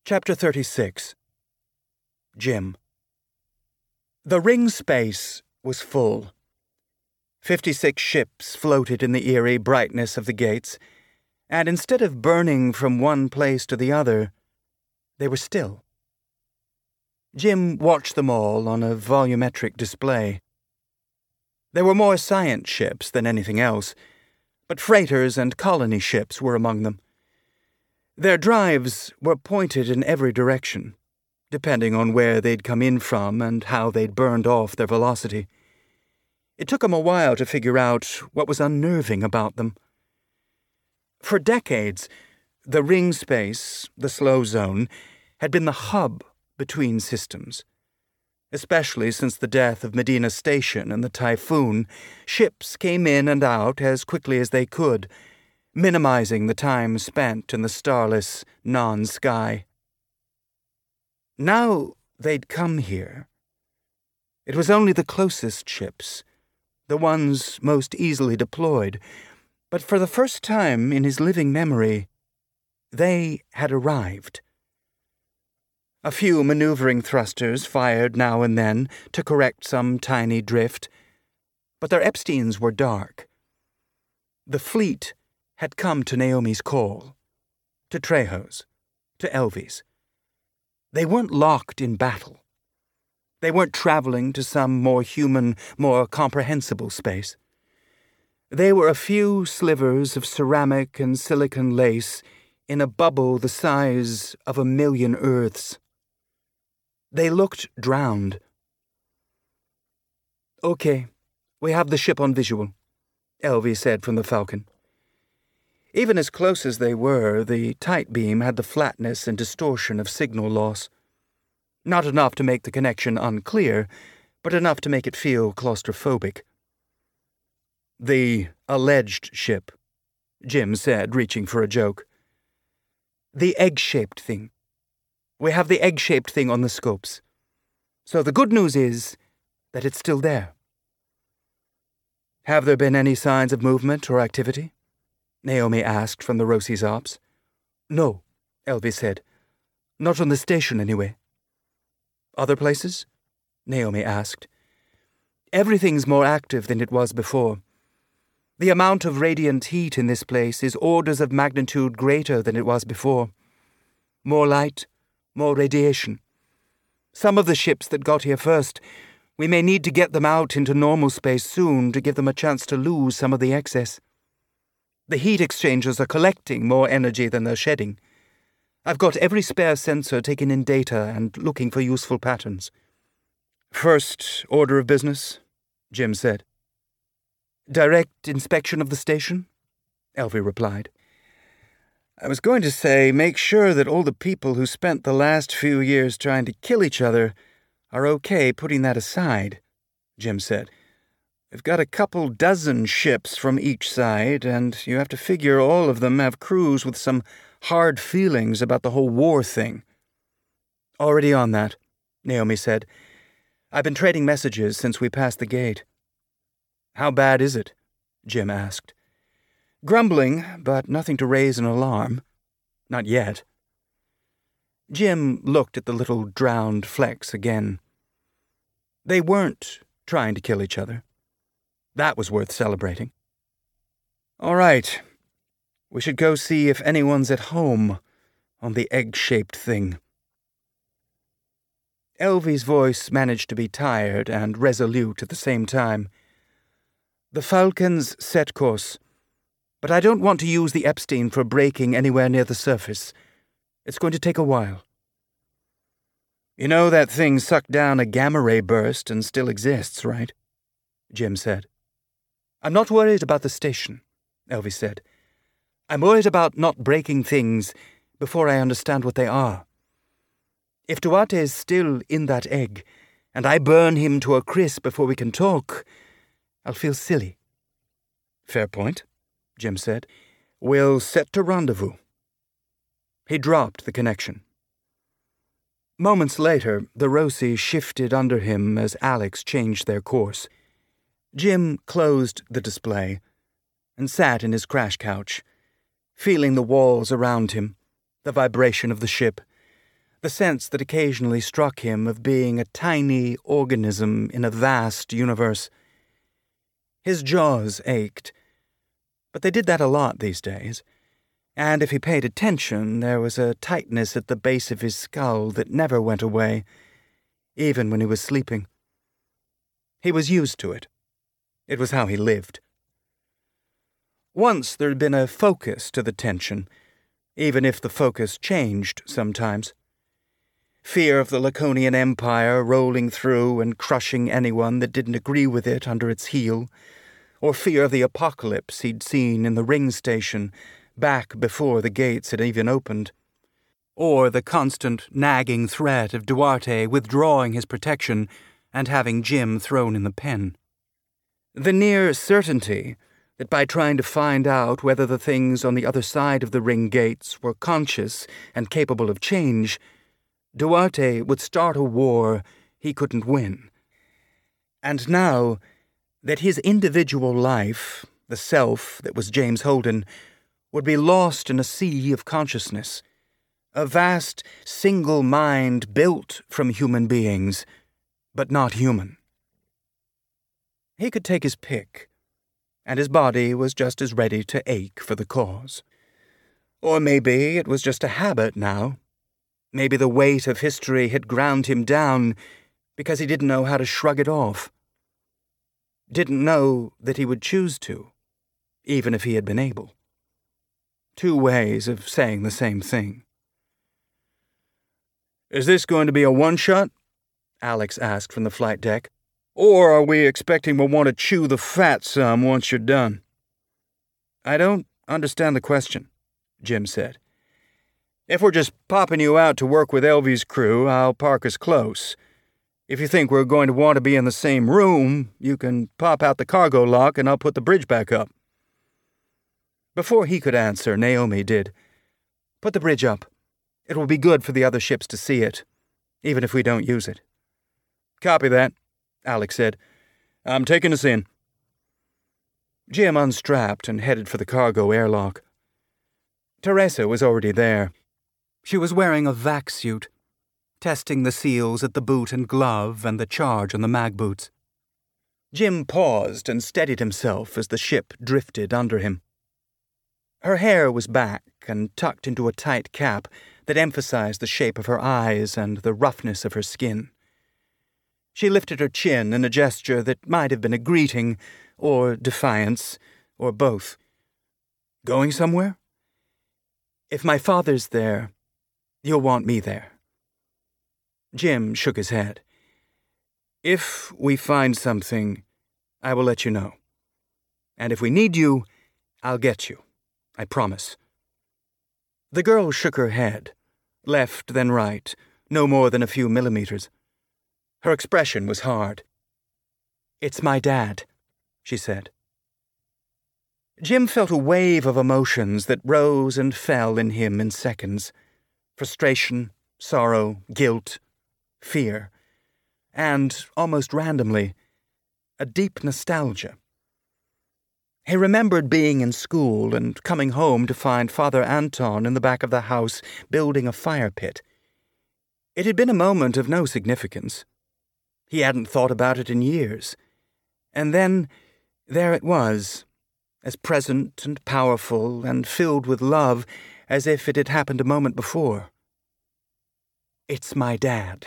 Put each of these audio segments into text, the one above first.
Chapter 36. Jim. The ring space was full. 56 ships floated in the eerie brightness of the gates, and instead of burning from one place to the other, they were still. Jim watched them all on a volumetric display. There were more science ships than anything else, but freighters and colony ships were among them. Their drives were pointed in every direction, depending on where they'd come in from and how they'd burned off their velocity. It took him a while to figure out what was unnerving about them. For decades, the ring space, the slow zone, had been the hub between systems. Especially since the death of Medina Station and the typhoon, ships came in and out as quickly as they could, minimizing the time spent in the starless non-sky. Now they'd come here. It was only the closest ships, the ones most easily deployed, but for the first time in his living memory, they had arrived. A few maneuvering thrusters fired now and then to correct some tiny drift, but their Epsteins were dark. The fleet had come to Naomi's call, to Trejo's, to Elvy's. They weren't locked in battle. They weren't traveling to some more human, more comprehensible space. They were a few slivers of ceramic and silicon lace in a bubble the size of 1,000,000 Earths. They looked drowned. "Okay, we have the ship on visual," Elvy said from the Falcon. Even as close as they were, the tight beam had the flatness and distortion of signal loss. Not enough to make the connection unclear, but enough to make it feel claustrophobic. "The alleged ship," Jim said, reaching for a joke. "The egg-shaped thing. We have the egg-shaped thing on the scopes. So the good news is that it's still there." "Have there been any signs of movement or activity?" Naomi asked from the Rosie's ops. "No," Elvy said. "Not on the station, anyway." "Other places?" Naomi asked. "Everything's more active than it was before. The amount of radiant heat in this place is orders of magnitude greater than it was before. More light, more radiation. Some of the ships that got here first, we may need to get them out into normal space soon to give them a chance to lose some of the excess. The heat exchangers are collecting more energy than they're shedding. I've got every spare sensor taking in data and looking for useful patterns." "First order of business," Jim said. "Direct inspection of the station?" Elvy replied. "I was going to say, make sure that all the people who spent the last few years trying to kill each other are okay putting that aside," Jim said. "We've got a couple dozen ships from each side, and you have to figure all of them have crews with some hard feelings about the whole war thing." "Already on that," Naomi said. "I've been trading messages since we passed the gate." "How bad is it?" Jim asked. "Grumbling, but nothing to raise an alarm. Not yet." Jim looked at the little drowned flecks again. They weren't trying to kill each other. That was worth celebrating. "All right. We should go see if anyone's at home on the egg-shaped thing." Elvy's voice managed to be tired and resolute at the same time. "The Falcon's set course, but I don't want to use the Epstein for braking anywhere near the surface. It's going to take a while." "You know that thing sucked down a gamma-ray burst and still exists, right?" Jim said. "I'm not worried about the station," Elvy said. "I'm worried about not breaking things before I understand what they are. If Duarte is still in that egg, and I burn him to a crisp before we can talk, I'll feel silly." "Fair point," Jim said. "We'll set to rendezvous." He dropped the connection. Moments later, the Rosie shifted under him as Alex changed their course. Jim closed the display and sat in his crash couch, feeling the walls around him, the vibration of the ship, The sense that occasionally struck him of being a tiny organism in a vast universe. His jaws ached, but they did that a lot these days, and if he paid attention, there was a tightness at the base of his skull that never went away, even when he was sleeping. He was used to it. It was how he lived. Once there had been a focus to the tension, even if the focus changed sometimes. Fear of the Laconian Empire rolling through and crushing anyone that didn't agree with it under its heel, or fear of the apocalypse he'd seen in the ring station back before the gates had even opened, or the constant nagging threat of Duarte withdrawing his protection and having Jim thrown in the pen. The near certainty that by trying to find out whether the things on the other side of the ring gates were conscious and capable of change, Duarte would start a war he couldn't win. And now that his individual life, the self that was James Holden, would be lost in a sea of consciousness, a vast single mind built from human beings, but not human. He could take his pick, and his body was just as ready to ache for the cause. Or maybe it was just a habit now. Maybe the weight of history had ground him down because he didn't know how to shrug it off. Didn't know that he would choose to, even if he had been able. Two ways of saying the same thing. "Is this going to be a one-shot?" Alex asked from the flight deck. "Or are we expecting we'll want to chew the fat some once you're done?" "I don't understand the question," Jim said. "If we're just popping you out to work with Elvy's crew, I'll park us close. If you think we're going to want to be in the same room, you can pop out the cargo lock and I'll put the bridge back up." Before he could answer, Naomi did. "Put the bridge up. It will be good for the other ships to see it, even if we don't use it." "Copy that," Alex said. "I'm taking us in." Jim unstrapped and headed for the cargo airlock. Teresa was already there. She was wearing a vac suit, testing the seals at the boot and glove and the charge on the mag boots. Jim paused and steadied himself as the ship drifted under him. Her hair was back and tucked into a tight cap that emphasized the shape of her eyes and the roughness of her skin. She lifted her chin in a gesture that might have been a greeting, or defiance, or both. "Going somewhere? If my father's there, you'll want me there." Jim shook his head. "If we find something, I will let you know. And if we need you, I'll get you. I promise." The girl shook her head, left then right, no more than a few millimeters. Her expression was hard. "It's my dad," she said. Jim felt a wave of emotions that rose and fell in him in seconds. Frustration, sorrow, guilt, fear, and, almost randomly, a deep nostalgia. He remembered being in school and coming home to find Father Anton in the back of the house building a fire pit. It had been a moment of no significance. He hadn't thought about it in years. And then, there it was, as present and powerful and filled with love as if it had happened a moment before. "It's my dad."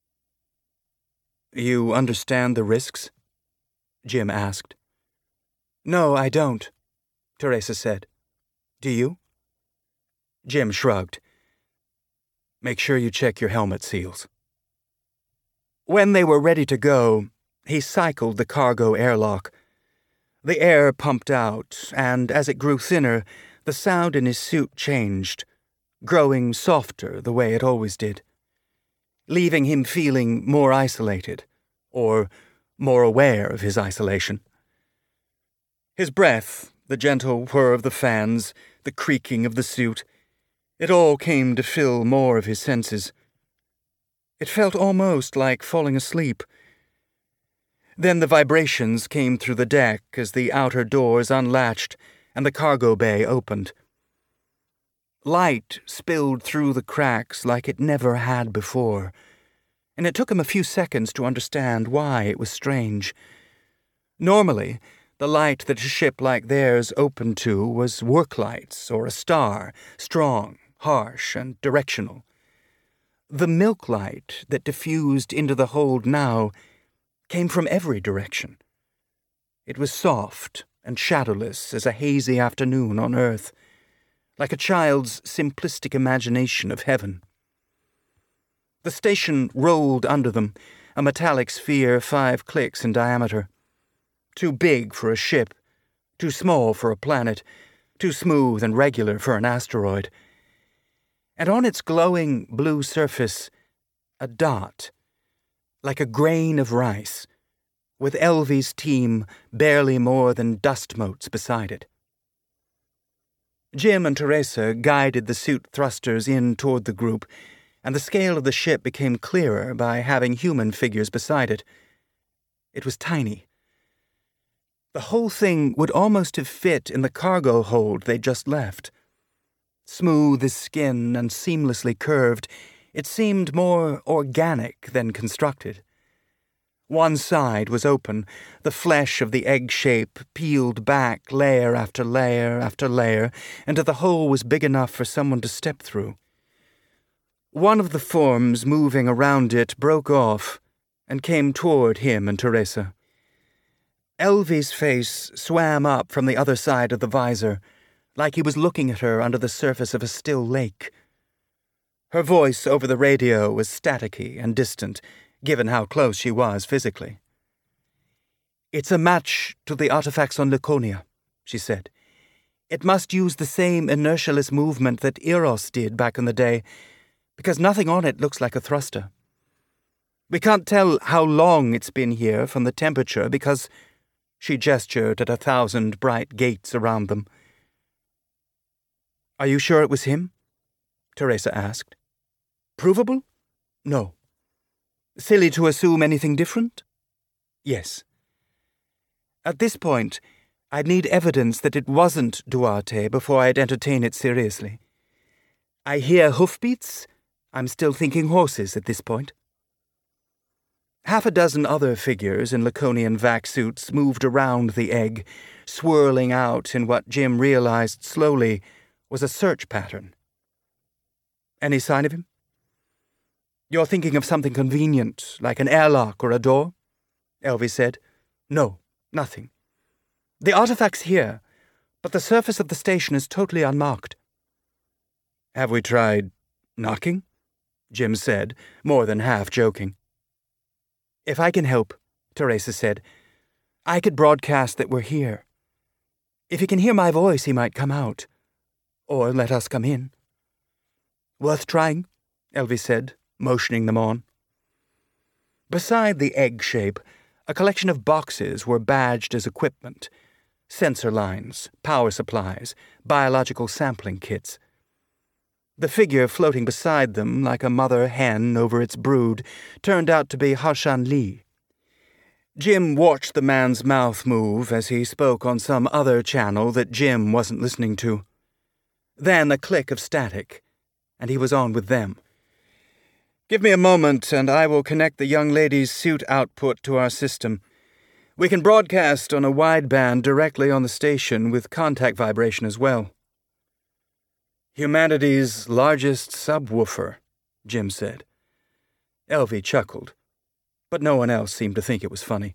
"You understand the risks?" Jim asked. "No, I don't," Teresa said. "Do you?" Jim shrugged. "Make sure you check your helmet seals." When they were ready to go, he cycled the cargo airlock. The air pumped out, and as it grew thinner, the sound in his suit changed, growing softer the way it always did, leaving him feeling more isolated, or more aware of his isolation. His breath, the gentle whir of the fans, the creaking of the suit, it all came to fill more of his senses. It felt almost like falling asleep. Then the vibrations came through the deck as the outer doors unlatched and the cargo bay opened. Light spilled through the cracks like it never had before, and it took him a few seconds to understand why it was strange. Normally, the light that a ship like theirs opened to was work lights or a star, strong, harsh, and directional. The milk light that diffused into the hold now came from every direction. It was soft and shadowless as a hazy afternoon on Earth, like a child's simplistic imagination of heaven. The station rolled under them, a metallic sphere 5 clicks in diameter. Too big for a ship, too small for a planet, too smooth and regular for an asteroid. And on its glowing blue surface, a dot, like a grain of rice, with Elvy's team barely more than dust motes beside it. Jim and Teresa guided the suit thrusters in toward the group, and the scale of the ship became clearer by having human figures beside it. It was tiny. The whole thing would almost have fit in the cargo hold they'd just left. Smooth as skin and seamlessly curved, it seemed more organic than constructed. One side was open, the flesh of the egg shape peeled back layer after layer after layer until the hole was big enough for someone to step through. One of the forms moving around it broke off and came toward him and Teresa. Elvy's face swam up from the other side of the visor, like he was looking at her under the surface of a still lake. Her voice over the radio was staticky and distant, given how close she was physically. "It's a match to the artifacts on Laconia," she said. "It must use the same inertialess movement that Eros did back in the day, because nothing on it looks like a thruster. We can't tell how long it's been here from the temperature because..." She gestured at 1,000 bright gates around them. "Are you sure it was him?" Teresa asked. "Provable? No. Silly to assume anything different? Yes. At this point, I'd need evidence that it wasn't Duarte before I'd entertain it seriously. I hear hoofbeats. I'm still thinking horses at this point." Half a dozen other figures in Laconian vac suits moved around the egg, swirling out in what Jim realized slowly was a search pattern. "Any sign of him?" "You're thinking of something convenient, like an airlock or a door?" Elvy said. "No, nothing. The artifact's here, but the surface of the station is totally unmarked." "Have we tried knocking?" Jim said, more than half joking. "If I can help," Teresa said, "I could broadcast that we're here. If he can hear my voice, he might come out. Or let us come in." "Worth trying," Elvy said, motioning them on. Beside the egg shape, a collection of boxes were badged as equipment: sensor lines, power supplies, biological sampling kits. The figure floating beside them, like a mother hen over its brood, turned out to be Harshan Lee. Jim watched the man's mouth move as he spoke on some other channel that Jim wasn't listening to. Then a click of static, and he was on with them. "Give me a moment, and I will connect the young lady's suit output to our system. We can broadcast on a wideband directly on the station with contact vibration as well." "Humanity's largest subwoofer," Jim said. Elvy chuckled, but no one else seemed to think it was funny.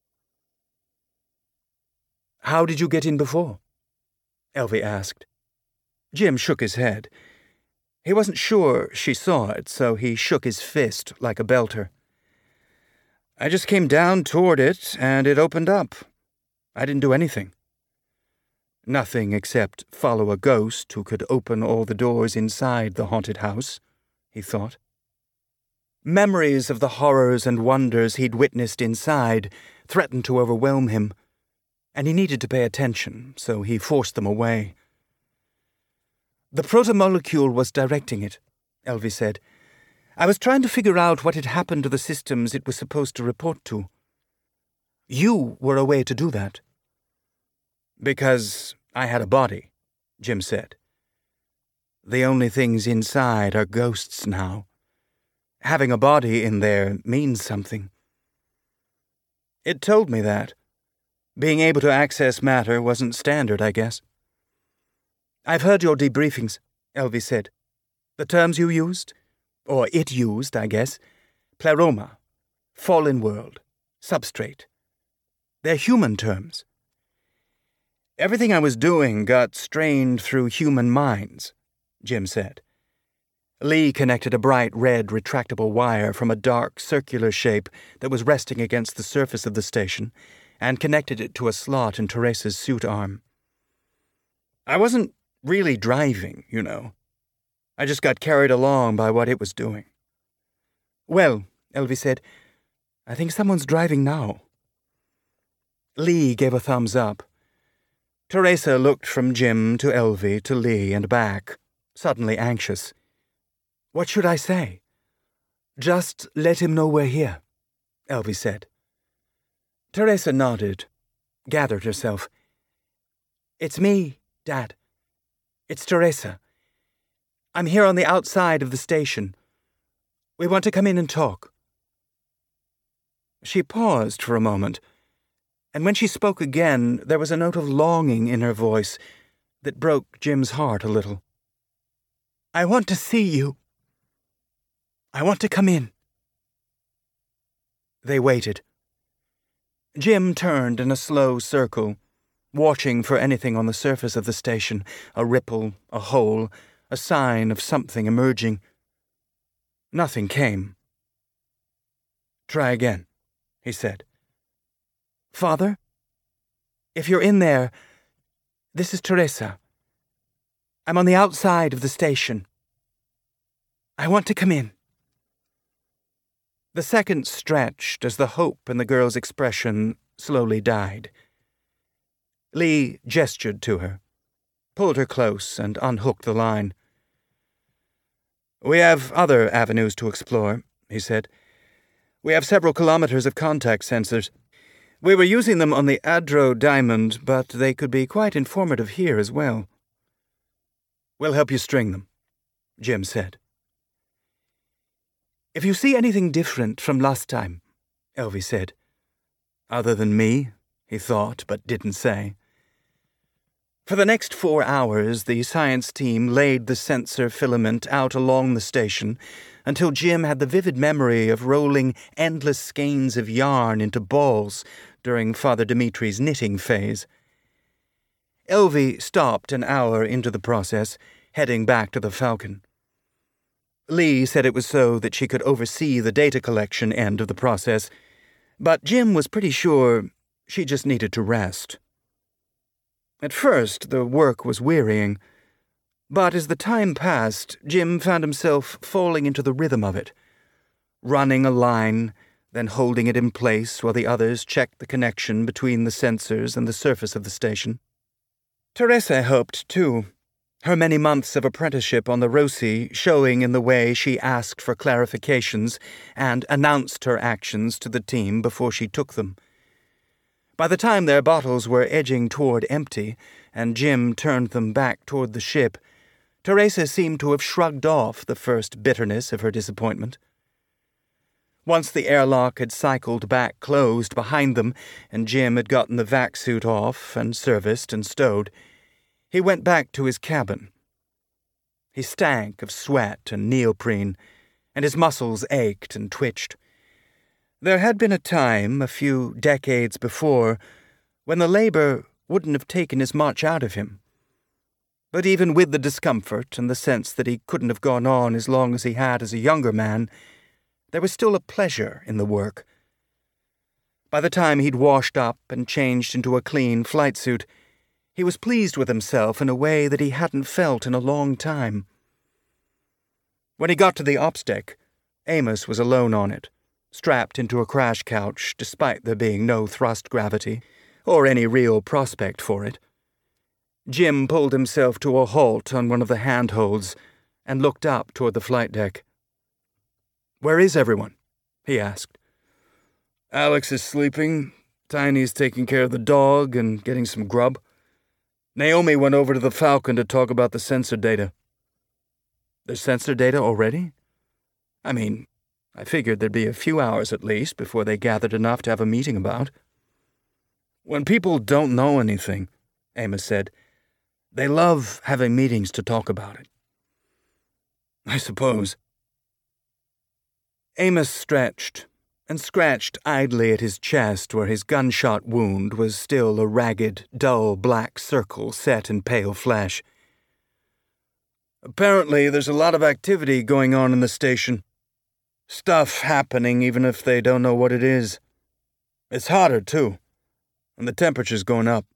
"How did you get in before?" Elvy asked. Jim shook his head. He wasn't sure she saw it, so he shook his fist like a belter. "I just came down toward it, and it opened up. I didn't do anything." Nothing except follow a ghost who could open all the doors inside the haunted house, he thought. Memories of the horrors and wonders he'd witnessed inside threatened to overwhelm him, and he needed to pay attention, so he forced them away. "The protomolecule was directing it," Elvy said. "I was trying to figure out what had happened to the systems it was supposed to report to. You were a way to do that." "Because I had a body," Jim said. The only things inside are ghosts now. Having a body in there means something. It told me that. Being able to access matter wasn't standard, I guess. I've heard your debriefings, Elvi said. The terms you used, or it used, I guess, pleroma, fallen world, substrate. They're human terms. Everything I was doing got strained through human minds, Jim said. Lee connected a bright red retractable wire from a dark circular shape that was resting against the surface of the station and connected it to a slot in Teresa's suit arm. I wasn't really driving, you know. I just got carried along by what it was doing. Well, Elvi said, I think someone's driving now. Lee gave a thumbs up. Teresa looked from Jim to Elvi to Lee and back, suddenly anxious. What should I say? Just let him know we're here, Elvi said. Teresa nodded, gathered herself. It's me, Dad. It's Teresa. I'm here on the outside of the station. We want to come in and talk. She paused for a moment, and when she spoke again, there was a note of longing in her voice that broke Jim's heart a little. I want to see you. I want to come in. They waited. Jim turned in a slow circle, watching for anything on the surface of the station, a ripple, a hole, a sign of something emerging. Nothing came. Try again, he said. Father? If you're in there, this is Teresa. I'm on the outside of the station. I want to come in. The seconds stretched as the hope in the girl's expression slowly died. Lee gestured to her, pulled her close, and unhooked the line. We have other avenues to explore, he said. We have several kilometers of contact sensors. We were using them on the Adro Diamond, but they could be quite informative here as well. We'll help you string them, Jim said. If you see anything different from last time, Elvi said. Other than me, he thought, but didn't say. For the next 4 hours, the science team laid the sensor filament out along the station until Jim had the vivid memory of rolling endless skeins of yarn into balls during Father Dimitri's knitting phase. Elvi stopped an hour into the process, heading back to the Falcon. Lee said it was so that she could oversee the data collection end of the process, but Jim was pretty sure she just needed to rest. At first, the work was wearying, but as the time passed, Jim found himself falling into the rhythm of it, running a line, then holding it in place while the others checked the connection between the sensors and the surface of the station. Teresa helped, too, her many months of apprenticeship on the Roci showing in the way she asked for clarifications and announced her actions to the team before she took them. By the time their bottles were edging toward empty, and Jim turned them back toward the ship, Teresa seemed to have shrugged off the first bitterness of her disappointment. Once the airlock had cycled back closed behind them, and Jim had gotten the vac suit off and serviced and stowed, he went back to his cabin. He stank of sweat and neoprene, and his muscles ached and twitched. There had been a time, a few decades before, when the labor wouldn't have taken as much out of him. But even with the discomfort and the sense that he couldn't have gone on as long as he had as a younger man, there was still a pleasure in the work. By the time he'd washed up and changed into a clean flight suit, he was pleased with himself in a way that he hadn't felt in a long time. When he got to the ops deck, Amos was alone on it, strapped into a crash couch despite there being no thrust gravity, or any real prospect for it. Jim pulled himself to a halt on one of the handholds and looked up toward the flight deck. "Where is everyone?" he asked. "Alex is sleeping. Tiny's taking care of the dog and getting some grub. Naomi went over to the Falcon to talk about the sensor data." There's sensor data already? I mean, I figured there'd be a few hours at least before they gathered enough to have a meeting about. When people don't know anything, Amos said, they love having meetings to talk about it. I suppose. Amos stretched and scratched idly at his chest where his gunshot wound was still a ragged, dull black circle set in pale flesh. Apparently, there's a lot of activity going on in the station. Stuff happening even if they don't know what it is. It's hotter, too, and the temperature's going up.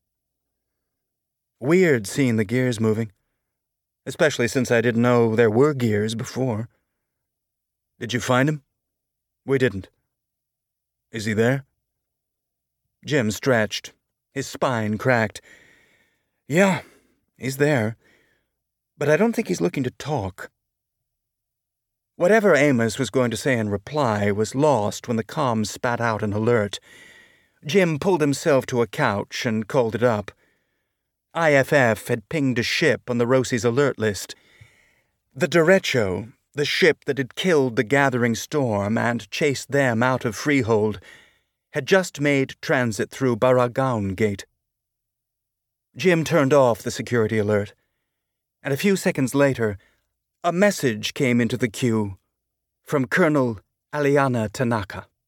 Weird seeing the gears moving, especially since I didn't know there were gears before. Did you find him? We didn't. Is he there? Jim stretched. His spine cracked. Yeah, he's there, but I don't think he's looking to talk. Whatever Amos was going to say in reply was lost when the comms spat out an alert. Jim pulled himself to a couch and called it up. IFF had pinged a ship on the Rosie's alert list. The Derecho, the ship that had killed the gathering storm and chased them out of Freehold, had just made transit through Baragaun Gate. Jim turned off the security alert, and a few seconds later, a message came into the queue from Colonel Aliana Tanaka.